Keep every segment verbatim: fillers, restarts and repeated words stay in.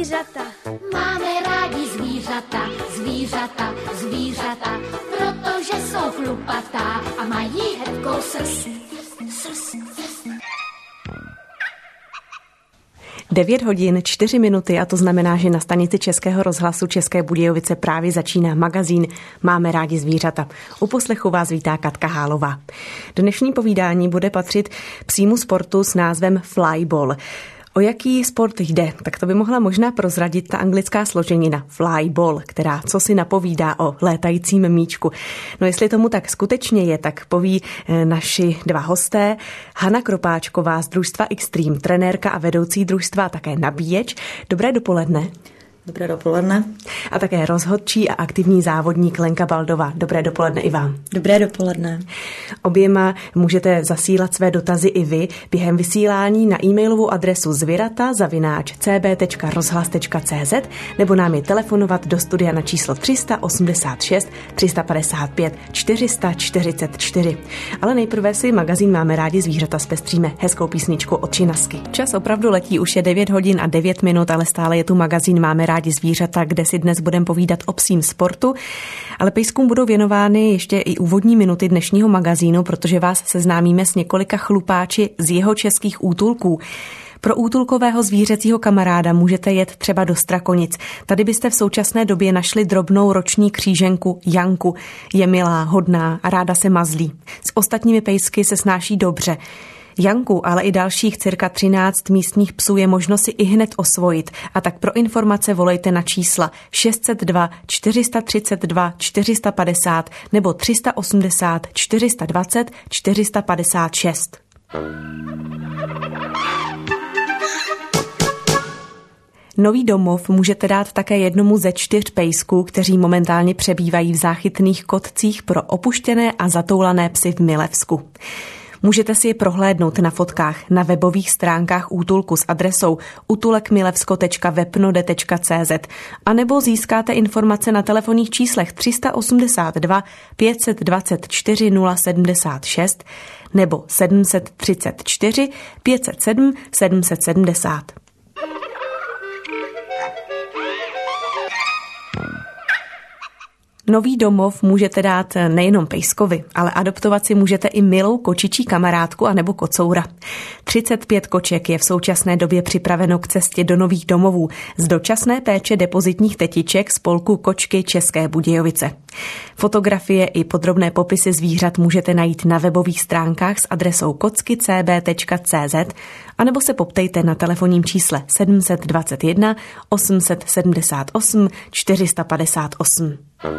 zvířata. Máme rádi zvířata, zvířata, zvířata, protože jsou chlupatá a mají hebkou srst. Srst, srst. devět hodin, čtyři minuty a to znamená, že na stanici Českého rozhlasu České Budějovice právě začíná magazín Máme rádi zvířata. U poslechu vás vítá Katka Hálová. Dnešní povídání bude patřit psímu sportu s názvem Flyball. O jaký sport jde? Tak to by mohla možná prozradit ta anglická složenina flyball, která co si napovídá o létajícím míčku. No jestli tomu tak skutečně je, tak poví naši dva hosté. Hana Kropáčková z družstva Extreme, trenérka a vedoucí družstva a také nabíječ. Dobré dopoledne. Dobré dopoledne. A také rozhodčí a aktivní závodník Lenka Baldová. Dobré dopoledne i vám. Dobré dopoledne. Oběma můžete zasílat své dotazy i vy během vysílání na e-mailovou adresu zvirata zavináč c b tečka rozhlas tečka c z nebo nám je telefonovat do studia na číslo tři osmdesát šest tři padesát pět čtyři čtyřicet čtyři. Ale nejprve si magazín Máme rádi zvířata zpestříme hezkou písničku od Činasky. Čas opravdu letí, už je devět hodin a devět minut, ale stále je tu magazín Máme rádi zvířata, kde si dnes budeme povídat o psím sportu, ale pejskům budou věnovány ještě i úvodní minuty dnešního magazínu, protože vás seznámíme s několika chlupáči z jeho českých útulků. Pro útulkového zvířecího kamaráda můžete jet třeba do Strakonic. Tady byste v současné době našli drobnou roční kříženku Janku. Je milá, hodná a ráda se mazlí. S ostatními pejsky se snáší dobře. Janku, ale i dalších cirka třináct místních psů je možno si i hned osvojit a tak pro informace volejte na čísla šest set dva čtyři třicet dva čtyři padesát nebo tři osmdesát čtyři dvacet čtyři padesát šest. Nový domov můžete dát také jednomu ze čtyř pejsků, kteří momentálně přebývají v záchytných kotcích pro opuštěné a zatoulané psy v Milevsku. Můžete si je prohlédnout na fotkách na webových stránkách útulku s adresou utulekmilevsko tečka webnode tečka c z a nebo získáte informace na telefonních číslech tři osmdesát dva pět dvacet čtyři nula sedmdesát šest nebo sedm set třicet čtyři pět set sedm sedm set sedmdesát. Nový domov můžete dát nejenom pejskovi, ale adoptovat si můžete i milou kočičí kamarádku anebo kocoura. třicet pět koček je v současné době připraveno k cestě do nových domovů z dočasné péče depozitních tetiček spolku Kočky České Budějovice. Fotografie i podrobné popisy zvířat můžete najít na webových stránkách s adresou kocky tečka c b tečka c z anebo se poptejte na telefonním čísle sedm set dvacet jedna osm set sedmdesát osm čtyři padesát osm.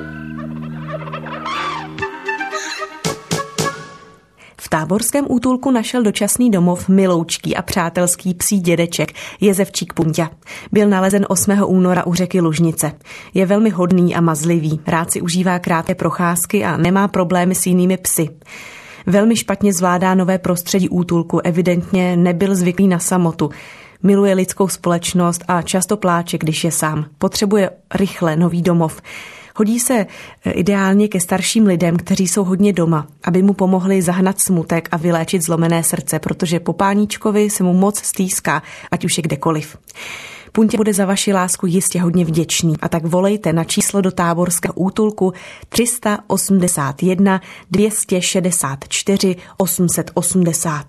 V táborském útulku našel dočasný domov miloučký a přátelský psí dědeček jezevčík Punťa. Byl nalezen osmého února u řeky Lužnice. Je velmi hodný a mazlivý, rád si užívá krátké procházky a nemá problémy s jinými psy. Velmi špatně zvládá nové prostředí útulku, evidentně nebyl zvyklý na samotu. Miluje lidskou společnost a často pláče, když je sám. Potřebuje rychle nový domov. Hodí se ideálně ke starším lidem, kteří jsou hodně doma, aby mu pomohli zahnat smutek a vyléčit zlomené srdce, protože po páníčkovi se mu moc stýská, ať už je kdekoliv. Puntě bude za vaši lásku jistě hodně vděčný a tak volejte na číslo do táborského útulku tři osmdesát jedna dvě šedesát čtyři osm set osmdesát.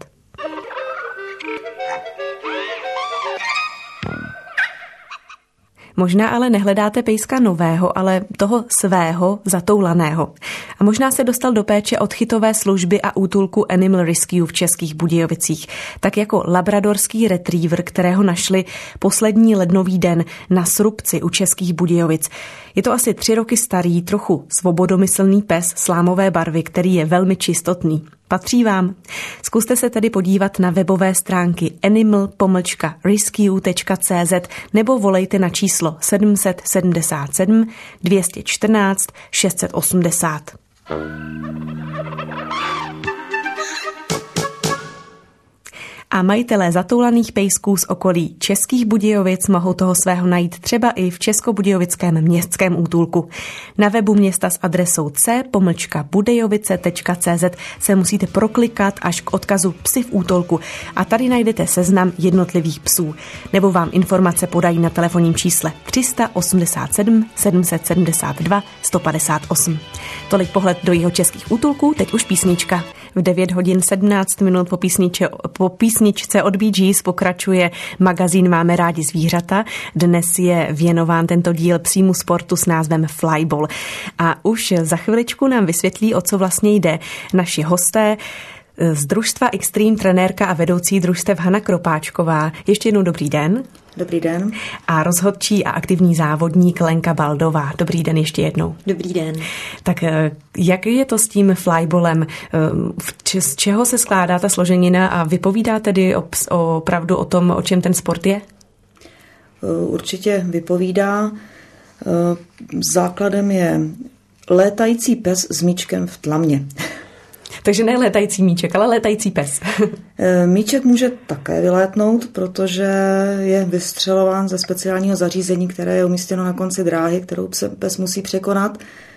Možná ale nehledáte pejska nového, ale toho svého zatoulaného. A možná se dostal do péče odchytové služby a útulku Animal Rescue v Českých Budějovicích, tak jako labradorský retriever, kterého našli poslední lednový den na Srubci u Českých Budějovic. Je to asi tři roky starý, trochu svobodomyslný pes slámové barvy, který je velmi čistotný. Patří vám? Zkuste se tedy podívat na webové stránky animal rescue tečka c z nebo volejte na číslo sedm set sedmdesát sedm dvě čtrnáct šest set osmdesát. A majitelé zatoulaných pejsků z okolí Českých Budějovic mohou toho svého najít třeba i v Českobudějovickém městském útulku. Na webu města s adresou c pomlčka budejovice tečka cé zet se musíte proklikat až k odkazu Psi v útulku a tady najdete seznam jednotlivých psů. Nebo vám informace podají na telefonním čísle tři osmdesát sedm sedm set sedmdesát dva sto padesát osm. Tolik pohled do jeho českých útulků, teď už písnička. V devět hodin sedmnáct minut po, písniče, po písničce od Bee Gees pokračuje magazín Máme rádi zvířata. Dnes je věnován tento díl psímu sportu s názvem Flyball. A už za chviličku nám vysvětlí, o co vlastně jde naši hosté z družstva Extreme, trenérka a vedoucí družstev Hana Kropáčková. Ještě jednou dobrý den. Dobrý den. A rozhodčí a aktivní závodník Lenka Baldová. Dobrý den ještě jednou. Dobrý den. Tak jak je to s tím flyballem? Z čeho se skládá ta složenina a vypovídá tedy opravdu o tom, o čem ten sport je? Určitě vypovídá. Základem je létající pes s míčkem v tlamě. Takže ne létající míček, ale létající pes. Míček může také vylétnout, protože je vystřelován ze speciálního zařízení, které je umístěno na konci dráhy, kterou pes musí překonat.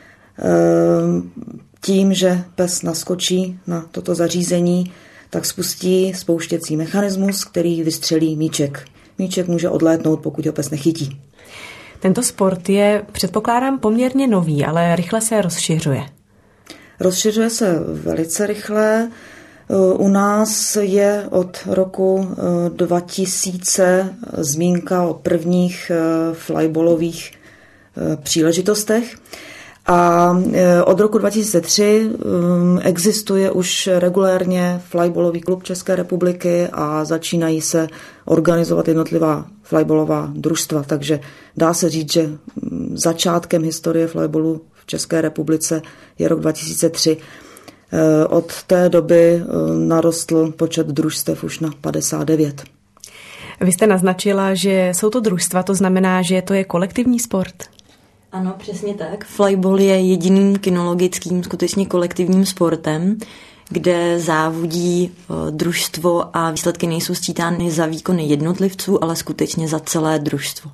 Tím, že pes naskočí na toto zařízení, tak spustí spouštěcí mechanismus, který vystřelí míček. Míček může odlétnout, pokud ho pes nechytí. Tento sport je, předpokládám, poměrně nový, ale rychle se rozšiřuje. Rozšiřuje se velice rychle. U nás je od roku dva tisíce zmínka o prvních flyballových příležitostech. A od roku dva tisíce tři existuje už regulérně flyballový klub České republiky a začínají se organizovat jednotlivá flyballová družstva. Takže dá se říct, že začátkem historie flyballu v České republice je rok dva tisíce tři. Od té doby narostl počet družstev už na padesát devět. Vy jste naznačila, že jsou to družstva, to znamená, že to je kolektivní sport? Ano, přesně tak. Flyball je jediným kynologickým, skutečně kolektivním sportem, kde závodí družstvo a výsledky nejsou sčítány za výkony jednotlivců, ale skutečně za celé družstvo.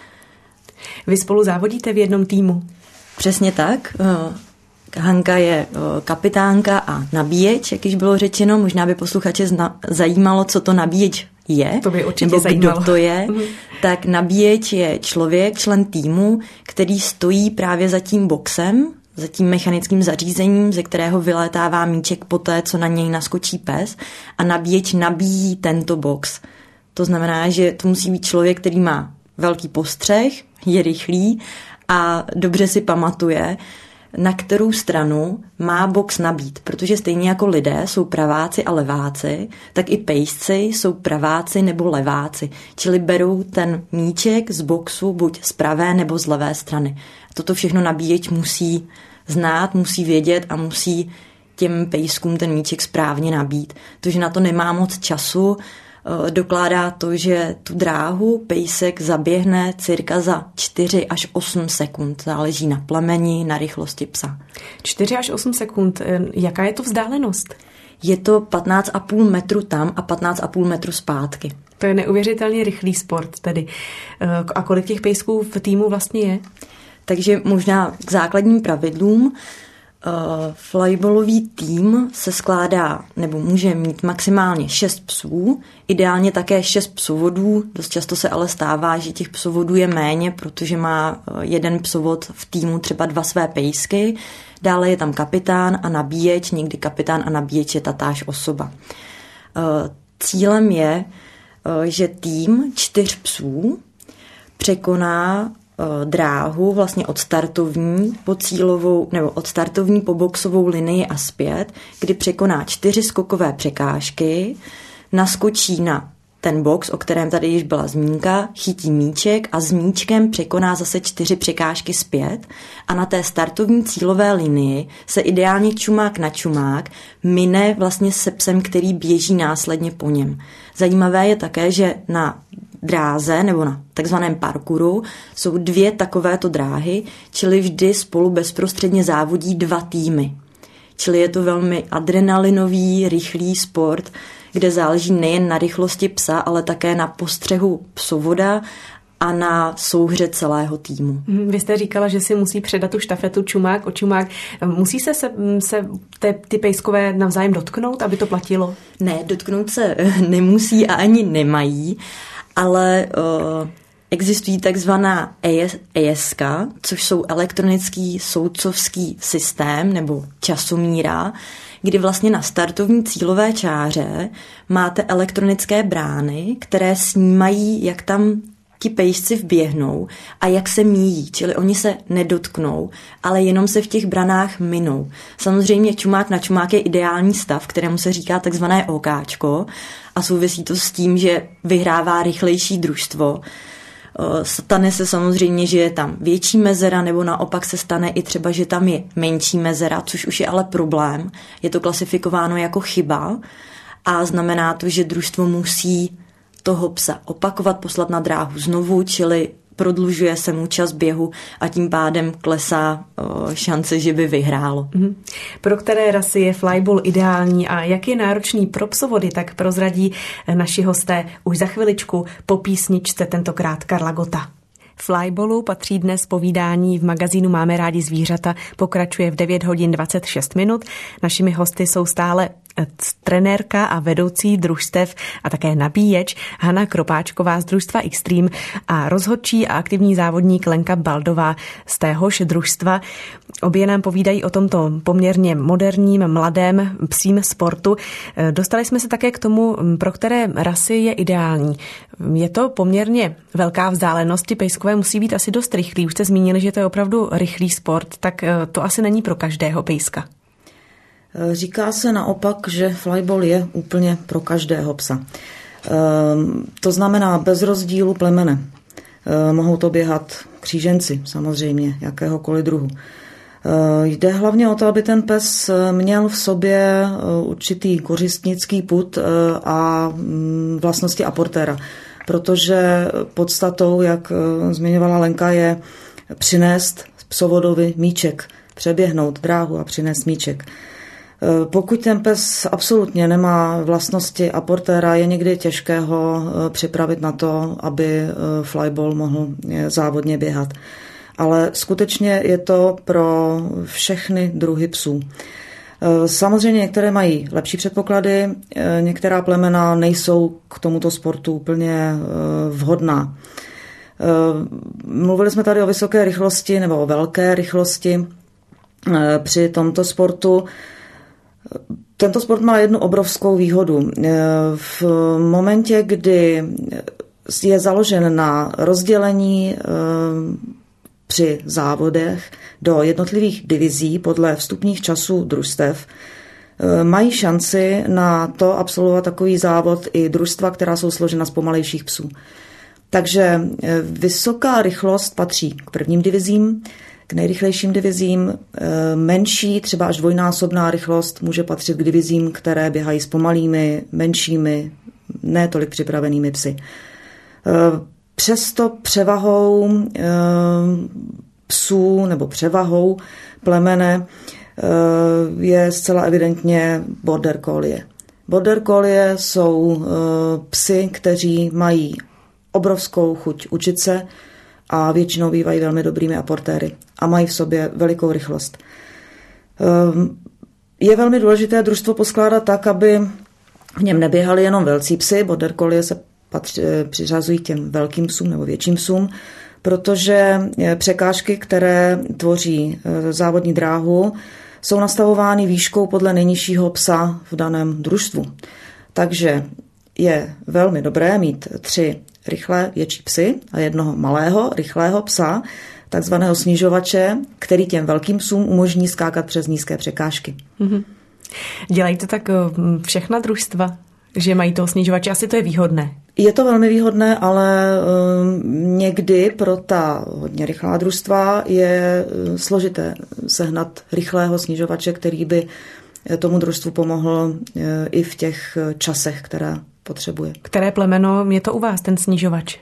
Vy spolu závodíte v jednom týmu? Přesně tak. Hanka je kapitánka a nabíječ, jak již bylo řečeno. Možná by posluchače zajímalo, co to nabíječ je, to by určitě nebo zajímalo. Kdo to je. Tak nabíječ je člověk, člen týmu, který stojí právě za tím boxem, za tím mechanickým zařízením, ze kterého vylétává míček poté, co na něj naskočí pes, a nabíječ nabíjí tento box. To znamená, že to musí být člověk, který má velký postřeh, je rychlý a dobře si pamatuje, na kterou stranu má box nabít, protože stejně jako lidé jsou praváci a leváci, tak i pejsci jsou praváci nebo leváci, čili berou ten míček z boxu buď z pravé nebo z levé strany. Toto všechno nabíječ musí znát, musí vědět a musí těm pejskům ten míček správně nabít. To, že na to nemá moc času, dokládá to, že tu dráhu pejsek zaběhne cirka za čtyři až osm sekund. Záleží na plemeni, na rychlosti psa. čtyři až osm sekund. Jaká je to vzdálenost? Je to patnáct a půl metru tam a patnáct a půl metru zpátky. To je neuvěřitelně rychlý sport tedy. A kolik těch pejsků v týmu vlastně je? Takže možná k základním pravidlům. Uh, flyballový tým se skládá nebo může mít maximálně šest psů, ideálně také šest psovodů, dost často se ale stává, že těch psovodů je méně, protože má jeden psovod v týmu třeba dva své pejsky, dále je tam kapitán a nabíječ, někdy kapitán a nabíječ je tatáž osoba. Uh, cílem je, uh, že tým čtyř psů překoná dráhu vlastně od startovní po cílovou nebo od startovní po boxovou linii a zpět, kdy překoná čtyři skokové překážky, naskočí na ten box, o kterém tady již byla zmínka, chytí míček a s míčkem překoná zase čtyři překážky zpět a na té startovní cílové linii se ideálně čumák na čumák mine vlastně se psem, který běží následně po něm. Zajímavé je také, že na dráze nebo na takzvaném parkouru jsou dvě takovéto dráhy, čili vždy spolu bezprostředně závodí dva týmy. Čili je to velmi adrenalinový, rychlý sport, kde záleží nejen na rychlosti psa, ale také na postřehu psovoda a na souhře celého týmu. Vy jste říkala, že si musí předat tu štafetu čumák o čumák. Musí se, se, se te, ty pejskové navzájem dotknout, aby to platilo? Ne, dotknout se nemusí a ani nemají, ale uh, existují takzvaná E S K, což jsou elektronický soudcovský systém nebo časomíra, kdy vlastně na startovní cílové čáře máte elektronické brány, které snímají, jak tam ti pejsci vběhnou a jak se míjí, čili oni se nedotknou, ale jenom se v těch branách minou. Samozřejmě čumák na čumák je ideální stav, kterému se říká takzvané okáčko a souvisí to s tím, že vyhrává rychlejší družstvo. Stane se samozřejmě, že je tam větší mezera, nebo naopak se stane i třeba, že tam je menší mezera, což už je ale problém. Je to klasifikováno jako chyba a znamená to, že družstvo musí toho psa opakovat, poslat na dráhu znovu, čili prodlužuje se mu čas běhu a tím pádem klesá o, šance, že by vyhrálo. Mm. Pro které rasy je flyball ideální a jak je náročný pro psovody, tak prozradí naši hosté už za chviličku po písničce, tentokrát Karla Gotta. Flyballu patří dnes povídání v magazínu Máme rádi zvířata, pokračuje v devět hodin dvacet šest minut. Našimi hosty jsou stále trenérka a vedoucí družstev a také nabíječ Hana Kropáčková z družstva Extreme a rozhodčí a aktivní závodník Lenka Baldová z téhož družstva. Obě nám povídají o tomto poměrně moderním, mladém psím sportu. Dostali jsme se také k tomu, pro které rasy je ideální. Je to poměrně velká vzdálenost, ti pejskové musí být asi dost rychlí. Už jste zmínili, že to je opravdu rychlý sport, tak to asi není pro každého pejska. Říká se naopak, že flyball je úplně pro každého psa. To znamená bez rozdílu plemene. Mohou to běhat kříženci, samozřejmě, jakéhokoliv druhu. Jde hlavně o to, aby ten pes měl v sobě určitý kořistnický pud a vlastnosti aportéra, protože podstatou, jak zmiňovala Lenka, je přinést psovodovi míček, přeběhnout dráhu a přinést míček. Pokud ten pes absolutně nemá vlastnosti aportéra, je někdy těžké ho připravit na to, aby flyball mohl závodně běhat. Ale skutečně je to pro všechny druhy psů. Samozřejmě některé mají lepší předpoklady, některá plemena nejsou k tomuto sportu úplně vhodná. Mluvili jsme tady o vysoké rychlosti nebo o velké rychlosti při tomto sportu. Tento sport má jednu obrovskou výhodu. V momentě, kdy je založen na rozdělení při závodech do jednotlivých divizí podle vstupních časů družstev, mají šanci na to absolvovat takový závod i družstva, která jsou složena z pomalejších psů. Takže vysoká rychlost patří k prvním divizím, k nejrychlejším divizím. Menší, třeba až dvojnásobná rychlost může patřit k divizím, které běhají s pomalými, menšími, ne tolik připravenými psy. Přesto převahou psů nebo převahou plemene je zcela evidentně border collie. Border collie jsou psy, kteří mají obrovskou chuť učit se a většinou bývají velmi dobrými aportéry a mají v sobě velikou rychlost. Je velmi důležité družstvo poskládat tak, aby v něm neběhali jenom velcí psy. Border collie se patří, přiřazují těm velkým psům nebo větším psům, protože překážky, které tvoří závodní dráhu, jsou nastavovány výškou podle nejnižšího psa v daném družstvu. Takže je velmi dobré mít tři rychlé větší psy a jednoho malého rychlého psa, takzvaného snižovače, který těm velkým psům umožní skákat přes nízké překážky. Mm-hmm. Dělají to tak všechna družstva, že mají toho snižovače? Asi to je výhodné. Je to velmi výhodné, ale někdy pro ta hodně rychlá družstva je složité sehnat rychlého snižovače, který by tomu družstvu pomohl i v těch časech, které potřebuje. Které plemeno je to u vás, ten snižovač?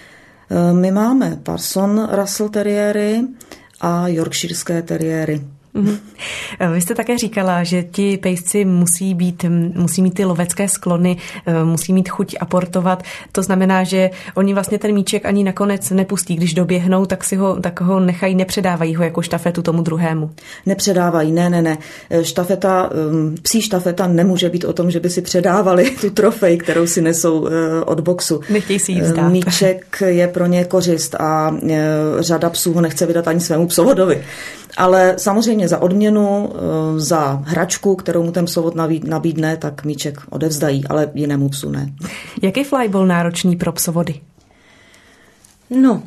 My máme Parson Russell teriéry a Yorkshirské teriéry. Mm-hmm. Vy jste také říkala, že ti pejsci musí být, musí mít ty lovecké sklony, musí mít chuť aportovat. To znamená, že oni vlastně ten míček ani nakonec nepustí. Když doběhnou, tak si ho, tak ho nechají, nepředávají ho jako štafetu tomu druhému. Nepředávají, ne, ne, ne. Štafeta, psí štafeta nemůže být o tom, že by si předávali tu trofej, kterou si nesou od boxu. Nechtějí si ji vzdát. Míček je pro ně kořist a řada psů ho nechce vydat ani svému psovodovi. Ale samozřejmě za odměnu, za hračku, kterou mu ten psovod nabídne, tak míček odevzdají, ale jinému psu ne. Jak je flyball náročný pro psovody? No,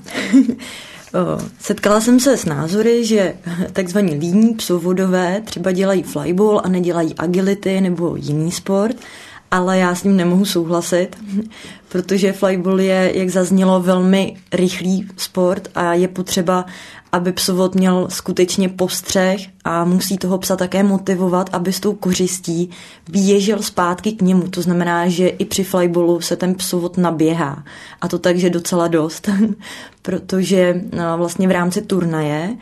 setkala jsem se s názory, že takzvaní líní psovodové třeba dělají flyball a nedělají agility nebo jiný sport, ale já s ním nemohu souhlasit, protože flyball je, jak zaznělo, velmi rychlý sport a je potřeba, aby psovod měl skutečně postřeh a musí toho psa také motivovat, aby s tou kořistí běžel zpátky k němu. To znamená, že i při flyballu se ten psovod naběhá. A to takže docela dost, protože vlastně v rámci turnaje,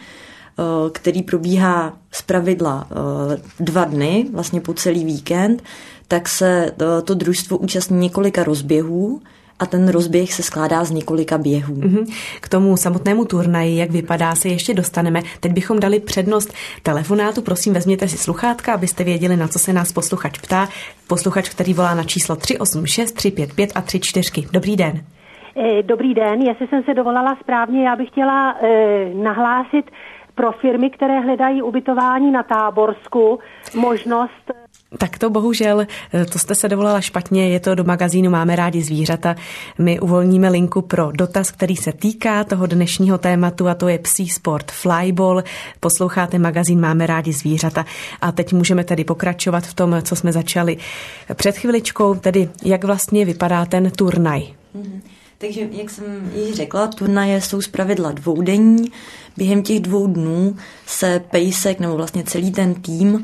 který probíhá zpravidla dva dny, vlastně po celý víkend, tak se to družstvo účastní několika rozběhů a ten rozběh se skládá z několika běhů. K tomu samotnému turnaji, jak vypadá, se ještě dostaneme. Teď bychom dali přednost telefonátu. Prosím, vezměte si sluchátka, abyste věděli, na co se nás posluchač ptá. Posluchač, který volá na číslo tři osm šest, tři pět pět a tři čtyři. Dobrý den. Dobrý den, jestli jsem se dovolala správně, já bych chtěla eh, nahlásit pro firmy, které hledají ubytování na Táborsku, možnost... Tak to bohužel, to jste se dovolala špatně, je to do magazínu Máme rádi zvířata. My uvolníme linku pro dotaz, který se týká toho dnešního tématu a to je psí sport flyball. Posloucháte magazín Máme rádi zvířata a teď můžeme tedy pokračovat v tom, co jsme začali před chviličkou, tedy jak vlastně vypadá ten turnaj. Mm-hmm. Takže, jak jsem již řekla, turnaje jsou zpravidla dvoudenní. Během těch dvou dnů se pejsek, nebo vlastně celý ten tým, uh,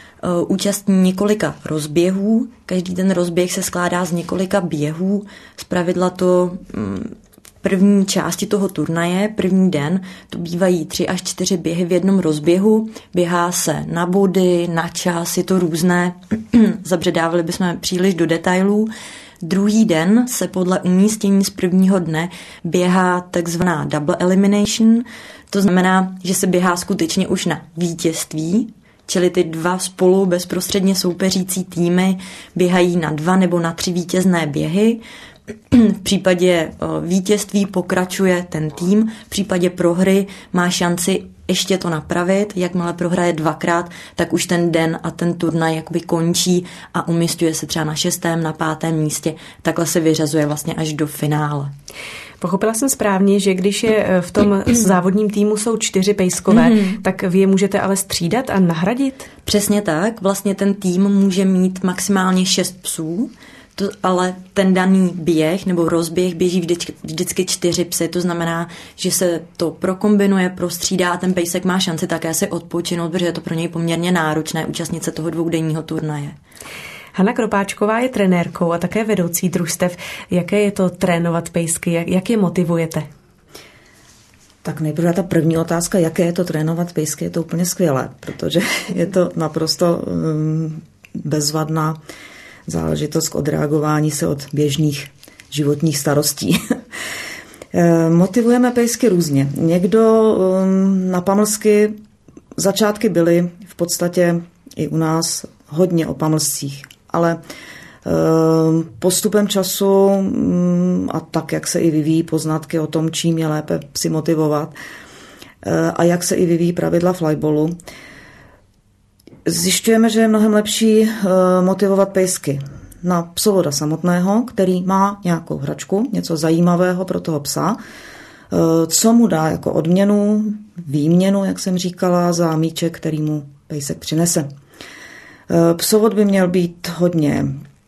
účastní několika rozběhů. Každý ten rozběh se skládá z několika běhů. Zpravidla to um, v první části toho turnaje, první den, to bývají tři až čtyři běhy v jednom rozběhu. Běhá se na body, na čas, je to různé. Zabředávali bychom příliš do detailů. Druhý den se podle umístění z prvního dne běhá takzvaná double elimination, to znamená, že se běhá skutečně už na vítězství, čili ty dva spolu bezprostředně soupeřící týmy běhají na dva nebo na tři vítězné běhy. V případě vítězství pokračuje ten tým, v případě prohry má šanci ještě to napravit, jakmile prohraje dvakrát, tak už ten den a ten turnaj jakoby končí a umísťuje se třeba na šestém, na pátém místě. Takhle se vyřazuje vlastně až do finále. Pochopila jsem správně, že když je v tom závodním týmu jsou čtyři pejskové, mm. tak vy je můžete ale střídat a nahradit? Přesně tak. Vlastně ten tým může mít maximálně šest psů, to, ale ten daný běh nebo rozběh běží vždycky, vždycky čtyři psy, to znamená, že se to prokombinuje, prostřídá a ten pejsek má šanci také si odpočinout, protože je to pro něj poměrně náročné účastnit se toho dvoudenního turnaje. Hana Kropáčková je trenérkou a také vedoucí družstev. Jaké je to trénovat pejsky? Jak, jak je motivujete? Tak nejprve ta první otázka, jaké je to trénovat pejsky, je to úplně skvělé, protože je to naprosto um, bezvadná záležitost k odreagování se od běžných životních starostí. Motivujeme pejsky různě. Někdo na pamlsky začátky byly v podstatě i u nás hodně o pamlscích, ale postupem času a tak, jak se i vyvíjí poznatky o tom, čím je lépe psi motivovat a jak se i vyvíjí pravidla flyballu, zjišťujeme, že je mnohem lepší motivovat pejsky na psovoda samotného, který má nějakou hračku, něco zajímavého pro toho psa, co mu dá jako odměnu, výměnu, jak jsem říkala, za míček, který mu pejsek přinese. Psovod by měl být hodně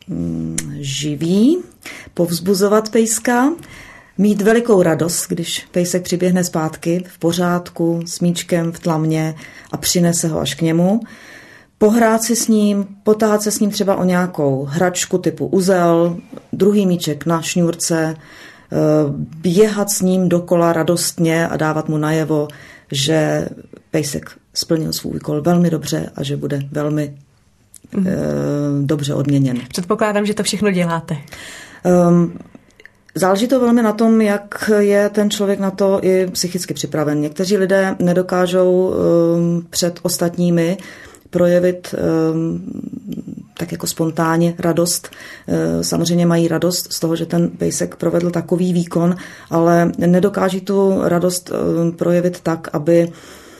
živý, povzbuzovat pejska, mít velikou radost, když pejsek přiběhne zpátky v pořádku, s míčkem v tlamě a přinese ho až k němu. Pohrát si s ním, potáhat se s ním třeba o nějakou hračku typu uzel, druhý míček na šňůrce, běhat s ním dokola radostně a dávat mu najevo, že pejsek splnil svůj úkol velmi dobře a že bude velmi mm. e, dobře odměněn. Předpokládám, že to všechno děláte. Um, Záleží to velmi na tom, jak je ten člověk na to i psychicky připraven. Někteří lidé nedokážou um, před ostatními projevit um, tak jako spontánně radost. Uh, samozřejmě mají radost z toho, že ten pejsek provedl takový výkon, ale nedokáží tu radost um, projevit tak, aby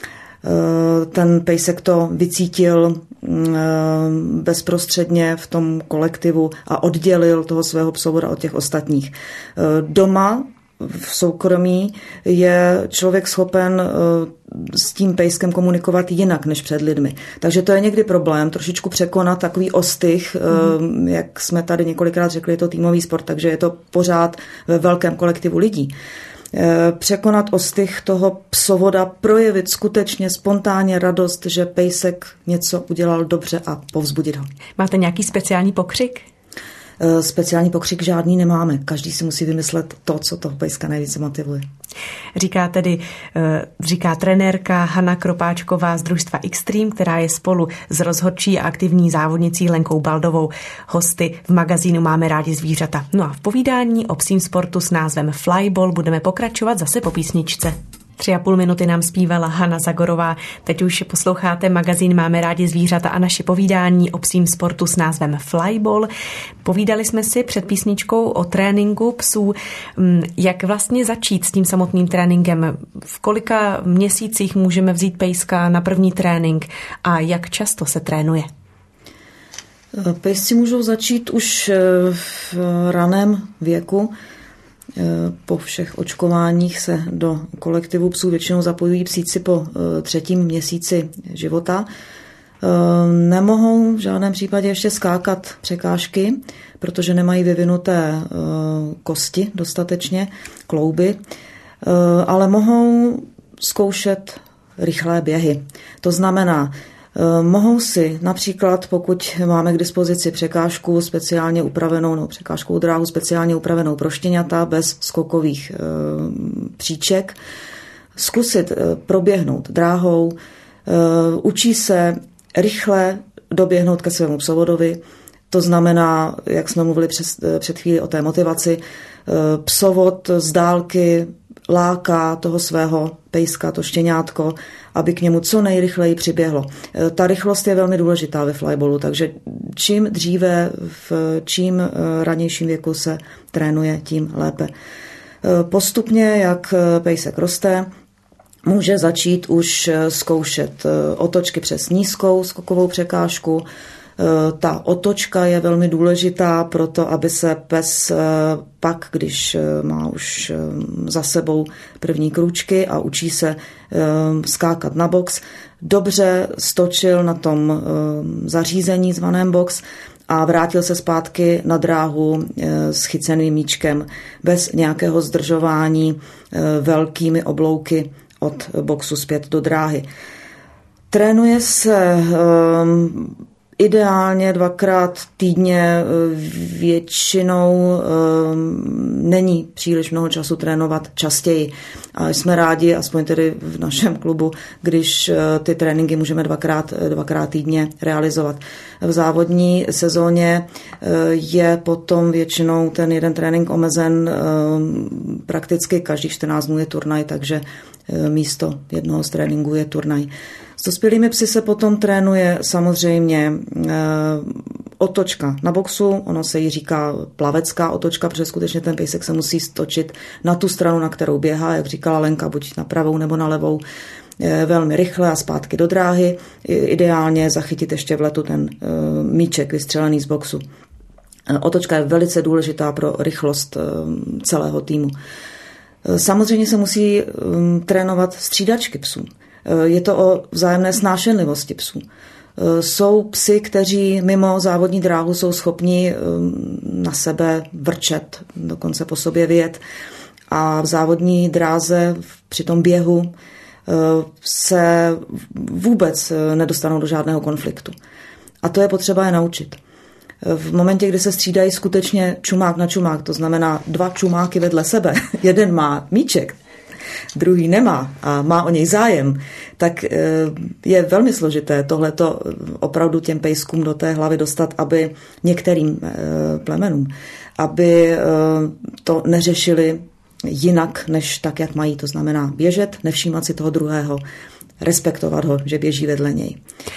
ten pejsek to vycítil bezprostředně v tom kolektivu a oddělil toho svého psovoda od těch ostatních. Doma v soukromí je člověk schopen s tím pejskem komunikovat jinak než před lidmi. Takže to je někdy problém, trošičku překonat takový ostych, mm. jak jsme tady několikrát řekli, je to týmový sport, takže je to pořád ve velkém kolektivu lidí. Překonat ostych toho psovoda, projevit skutečně spontánně radost, že pejsek něco udělal dobře a povzbudit ho. Máte nějaký speciální pokřik? Speciální pokřik žádný nemáme. Každý si musí vymyslet to, co toho pejska nejvíce motivuje. Říká tedy, říká trenérka Hana Kropáčková z družstva Extreme, která je spolu s rozhodčí a aktivní závodnicí Lenkou Baldovou hosty v magazínu Máme rádi zvířata. No a v povídání o psím sportu s názvem Flyball budeme pokračovat zase po písničce. Tři a půl minuty nám zpívala Hana Zagorová. Teď už posloucháte magazín Máme rádi zvířata a naše povídání o psím sportu s názvem Flyball. Povídali jsme si před písničkou o tréninku psů. Jak vlastně začít s tím samotným tréninkem? V kolika měsících můžeme vzít pejska na první trénink a jak často se trénuje? Pejsci můžou začít už v raném věku. Po všech očkováních se do kolektivu psů většinou zapojují psíci po třetím měsíci života. Nemohou v žádném případě ještě skákat překážky, protože nemají vyvinuté kosti dostatečně, klouby, ale mohou zkoušet rychlé běhy. To znamená, mohou si například, pokud máme k dispozici překážku speciálně upravenou, no překážkovou dráhu speciálně upravenou pro štěňata bez skokových e, příček, zkusit e, proběhnout dráhou, e, učí se rychle doběhnout ke svému psovodovi, to znamená, jak jsme mluvili přes, před chvíli o té motivaci, e, psovod z dálky láká toho svého pejska, to štěňátko, aby k němu co nejrychleji přiběhlo. Ta rychlost je velmi důležitá ve flyballu, takže čím dříve, v čím ranějším věku se trénuje, tím lépe. Postupně, jak pejsek roste, může začít už zkoušet otočky přes nízkou skokovou překážku. Ta otočka je velmi důležitá pro to, aby se pes pak, když má už za sebou první krůčky a učí se skákat na box, dobře stočil na tom zařízení zvaném box a vrátil se zpátky na dráhu s chyceným míčkem bez nějakého zdržování velkými oblouky od boxu zpět do dráhy. Trénuje se ideálně dvakrát týdně, většinou není příliš mnoho času trénovat častěji. A jsme rádi, aspoň tedy v našem klubu, když ty tréninky můžeme dvakrát, dvakrát týdně realizovat. V závodní sezóně je potom většinou ten jeden trénink omezen, prakticky každých čtrnáct dnů je turnaj, takže místo jednoho z tréninků je turnaj. S dospělými psy se potom trénuje samozřejmě e, otočka na boxu, ono se jí říká plavecká otočka, protože skutečně ten pejsek se musí stočit na tu stranu, na kterou běhá, jak říkala Lenka, buď na pravou nebo na levou, e, velmi rychle a zpátky do dráhy, ideálně zachytit ještě v letu ten e, míček vystřelený z boxu. E, otočka je velice důležitá pro rychlost e, celého týmu. E, samozřejmě se musí e, trénovat střídačky psů. Je to o vzájemné snášenlivosti psů. Jsou psy, kteří mimo závodní dráhu jsou schopni na sebe vrčet, dokonce po sobě vyjet a v závodní dráze při tom běhu se vůbec nedostanou do žádného konfliktu. A to je potřeba je naučit. V momentě, kdy se střídají skutečně čumák na čumák, to znamená dva čumáky vedle sebe, jeden má míček, druhý nemá a má o něj zájem, tak je velmi složité tohleto opravdu těm pejskům do té hlavy dostat, aby některým plemenům, aby to neřešili jinak, než tak, jak mají. To znamená běžet, nevšímat si toho druhého, respektovat ho, že běží vedle něj.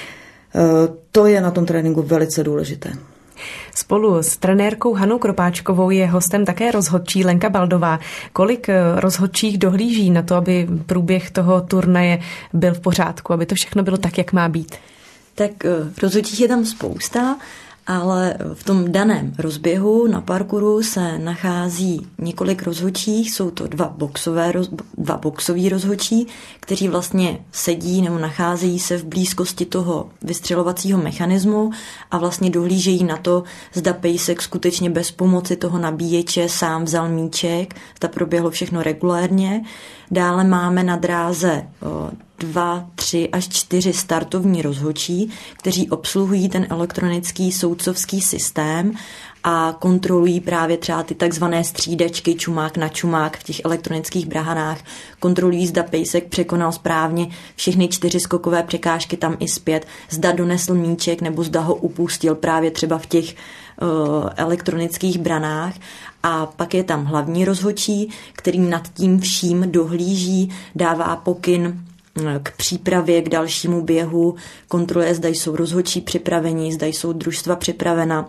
To je na tom tréninku velice důležité. Spolu s trenérkou Hanou Kropáčkovou je hostem také rozhodčí Lenka Baldová. Kolik rozhodčích dohlíží na to, aby průběh toho turnaje byl v pořádku, aby to všechno bylo tak, jak má být? Tak rozhodčích je tam spousta, ale v tom daném rozběhu na parkouru se nachází několik rozhodčích, jsou to dva, boxové, dva boxoví rozhodčí, kteří vlastně sedí nebo nacházejí se v blízkosti toho vystřelovacího mechanismu a vlastně dohlížejí na to, zda pejsek skutečně bez pomoci toho nabíječe sám vzal míček, zda proběhlo všechno regulérně. Dále máme na dráze dva, tři až čtyři startovní rozhodčí, kteří obsluhují ten elektronický soudcovský systém a kontrolují právě třeba ty takzvané střídačky čumák na čumák v těch elektronických brahanách. Kontrolují, zda pejsek překonal správně všechny čtyři skokové překážky tam i zpět, zda donesl míček nebo zda ho upustil právě třeba v těch uh, elektronických branách. A pak je tam hlavní rozhodčí, který nad tím vším dohlíží, dává pokyn k přípravě, k dalšímu běhu, kontroluje, zda jsou rozhodčí připraveni, zda jsou družstva připravena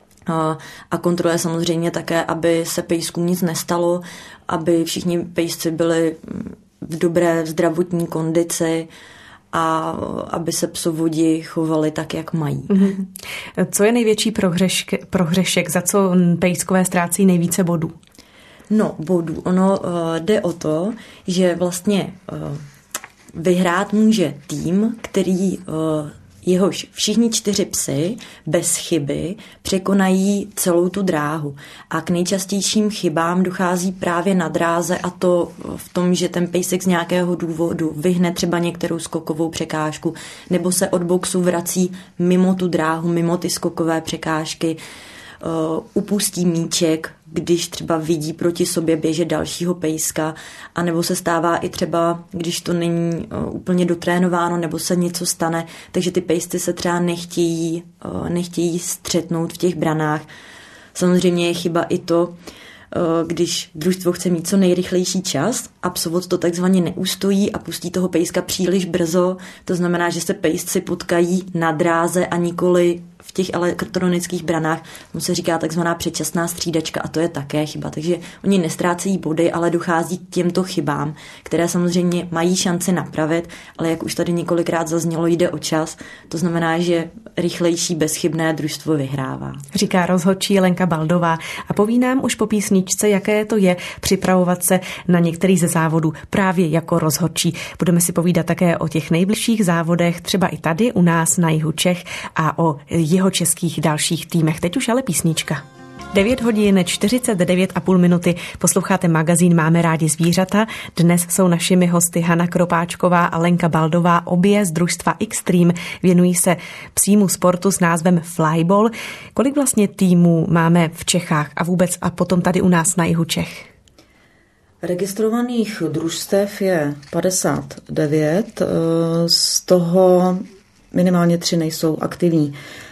a kontroluje samozřejmě také, aby se pejskům nic nestalo, aby všichni pejsci byli v dobré zdravotní kondici a aby se psovodi chovali tak, jak mají. Mm-hmm. Co je největší prohřešek, prohřešek, za co pejskové ztrácí nejvíce bodů? No, bodů. Ono uh, jde o to, že vlastně uh, vyhrát může tým, který uh, jehož všichni čtyři psy bez chyby překonají celou tu dráhu. A k nejčastějším chybám dochází právě na dráze, a to v tom, že ten pejsek z nějakého důvodu vyhne třeba některou skokovou překážku, nebo se od boxu vrací mimo tu dráhu, mimo ty skokové překážky, Uh, upustí míček, když třeba vidí proti sobě běžet dalšího pejska, anebo se stává i třeba, když to není uh, úplně dotrénováno, nebo se něco stane, takže ty pejsci se třeba nechtějí, uh, nechtějí střetnout v těch branách. Samozřejmě je chyba i to, když družstvo chce mít co nejrychlejší čas a psovod to takzvaně neustojí a pustí toho pejska příliš brzo, to znamená, že se pejsci potkají na dráze a nikoli v těch elektronických branách, mu se říká takzvaná předčasná střídačka a to je také chyba, takže oni nestrácejí body, ale dochází k těmto chybám, které samozřejmě mají šanci napravit, ale jak už tady několikrát zaznělo, jde o čas, to znamená, že rychlejší bezchybné družstvo vyhrává. Říká rozhodčí Lenka Baldová a poví nám už po písničce, jaké to je připravovat se na některý ze závodů právě jako rozhodčí. Budeme si povídat také o těch nejbližších závodech, třeba i tady u nás na jihu Čech a o jeho českých dalších týmech. Teď už ale písnička. devět hodin čtyřicet devět a půl minuty. Posloucháte magazín Máme rádi zvířata. Dnes jsou našimi hosty Hana Kropáčková a Lenka Baldová, obě z družstva Xtreme. Věnují se psímu sportu s názvem Flyball. Kolik vlastně týmů máme v Čechách a vůbec a potom tady u nás na jihu Čech? Registrovaných družstev je padesát devět, z toho minimálně tři nejsou aktivní.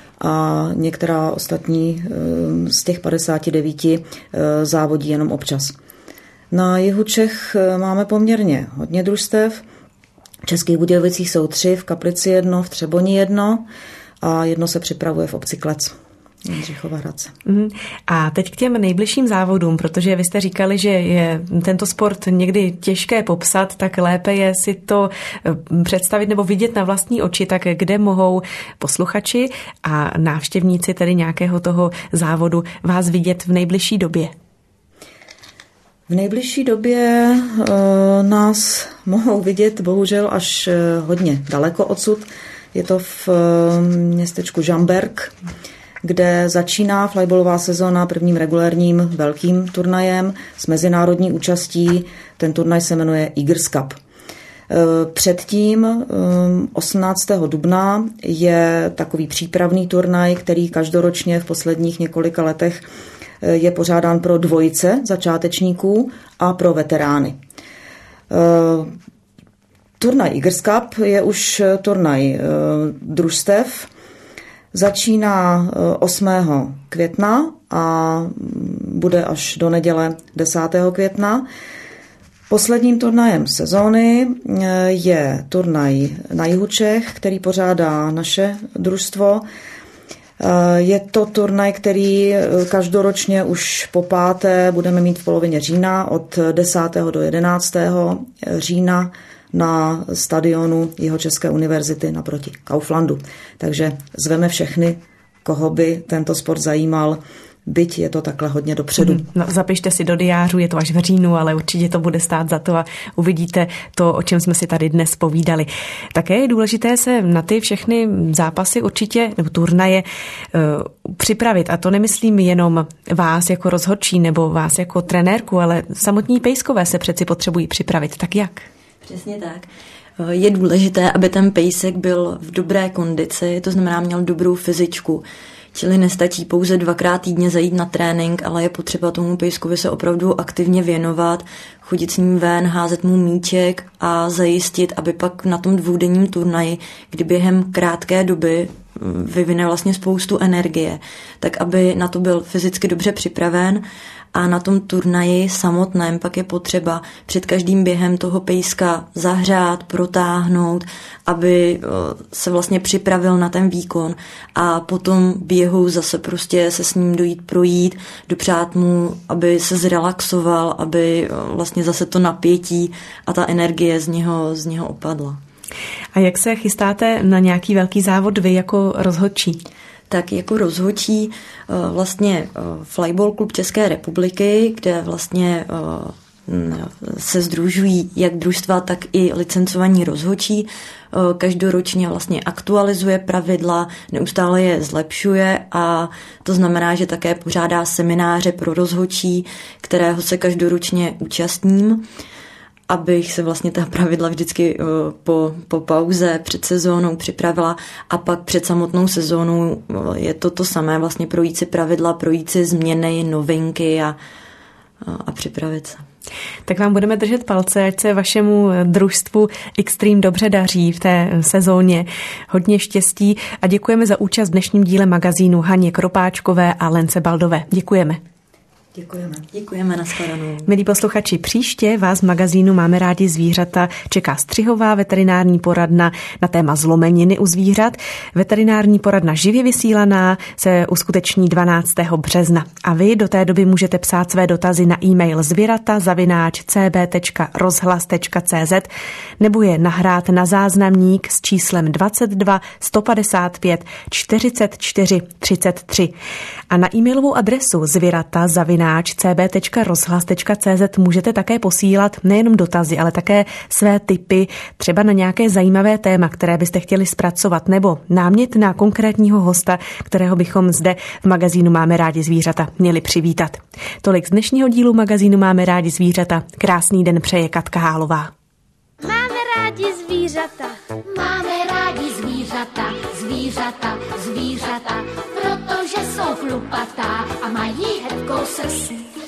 A některá ostatní z těch padesáti devíti závodí jenom občas. Na jihu Čech máme poměrně hodně družstev. V Českých Budějovicích jsou tři, v Kaplici jedno, v Třeboni jedno a jedno se připravuje v obci Klec. Jindřichova Hradce. A teď k těm nejbližším závodům, protože vy jste říkali, že je tento sport někdy těžké popsat, tak lépe je si to představit nebo vidět na vlastní oči, tak kde mohou posluchači a návštěvníci tedy nějakého toho závodu vás vidět v nejbližší době? V nejbližší době e, nás mohou vidět bohužel až hodně daleko odsud. Je to v e, městečku Žamberk, kde začíná flyballová sezóna prvním regulérním velkým turnajem s mezinárodní účastí. Ten turnaj se jmenuje Eagers Cup. Předtím osmnáctého dubna je takový přípravný turnaj, který každoročně v posledních několika letech je pořádán pro dvojice začátečníků a pro veterány. Turnaj Eagers Cup je už turnaj družstev. Začíná osmého května a bude až do neděle desátého května. Posledním turnajem sezóny je turnaj na jihu Čech, který pořádá naše družstvo. Je to turnaj, který každoročně už po páté budeme mít v polovině října od desátého do jedenáctého října na stadionu Jihočeské univerzity naproti Kauflandu. Takže zveme všechny, koho by tento sport zajímal, byť je to takhle hodně dopředu. Hmm, no, zapište si do diářu, je to až v říjnu, ale určitě to bude stát za to a uvidíte to, o čem jsme si tady dnes povídali. Také je důležité se na ty všechny zápasy určitě, nebo turnaje, uh, připravit. A to nemyslím jenom vás jako rozhodčí nebo vás jako trenérku, ale samotní pejskové se přeci potřebují připravit. Tak jak? Přesně tak. Je důležité, aby ten pejsek byl v dobré kondici, to znamená měl dobrou fyzičku. Čili nestačí pouze dvakrát týdně zajít na trénink, ale je potřeba tomu pejskovi se opravdu aktivně věnovat, chodit s ním ven, házet mu míček a zajistit, aby pak na tom dvoudenním turnaji, kdy během krátké doby vyvine vlastně spoustu energie, tak aby na to byl fyzicky dobře připraven. A na tom turnaji samotném pak je potřeba před každým během toho pejska zahřát, protáhnout, aby se vlastně připravil na ten výkon a potom běhu zase prostě se s ním dojít projít, dopřát mu, aby se zrelaxoval, aby vlastně zase to napětí a ta energie z něho, z něho opadla. A jak se chystáte na nějaký velký závod vy jako rozhodčí? Tak jako rozhodčí vlastně Flyball klub České republiky, kde vlastně se sdružují jak družstva, tak i licencovaní rozhodčí. Každoročně vlastně aktualizuje pravidla, neustále je zlepšuje a to znamená, že také pořádá semináře pro rozhodčí, kterého se každoročně účastním, abych se vlastně ta pravidla vždycky po, po pauze před sezónou připravila a pak před samotnou sezónou je to to samé, vlastně projít si pravidla, projít si změny, novinky a, a připravit se. Tak vám budeme držet palce, ať se vašemu družstvu Extreme dobře daří v té sezóně. Hodně štěstí a děkujeme za účast v dnešním díle magazínu Haně Kropáčkové a Lence Baldové. Děkujeme. Děkujeme. Děkujeme, nashledanou. Milí posluchači, příště vás v magazínu Máme rádi zvířata čeká střihová veterinární poradna na téma zlomeniny u zvířat. Veterinární poradna živě vysílaná se uskuteční dvanáctého března. A vy do té doby můžete psát své dotazy na e-mail zvirata zavináč c b tečka rozhlas tečka c z nebo je nahrát na záznamník s číslem dvacet dva sto padesát pět čtyřicet čtyři třicet tři. A na e-mailovou adresu zvirata zavináč c b tečka rozhlas tečka c z můžete také posílat nejenom dotazy, ale také své tipy, třeba na nějaké zajímavé téma, které byste chtěli zpracovat, nebo námět na konkrétního hosta, kterého bychom zde v magazínu Máme rádi zvířata měli přivítat. Tolik z dnešního dílu magazínu Máme rádi zvířata. Krásný den přeje Katka Hálová. Máme rádi zvířata. Máme rádi zvířata, zvířata, zvířata, protože jsou chlupatá a mají hebkou srst.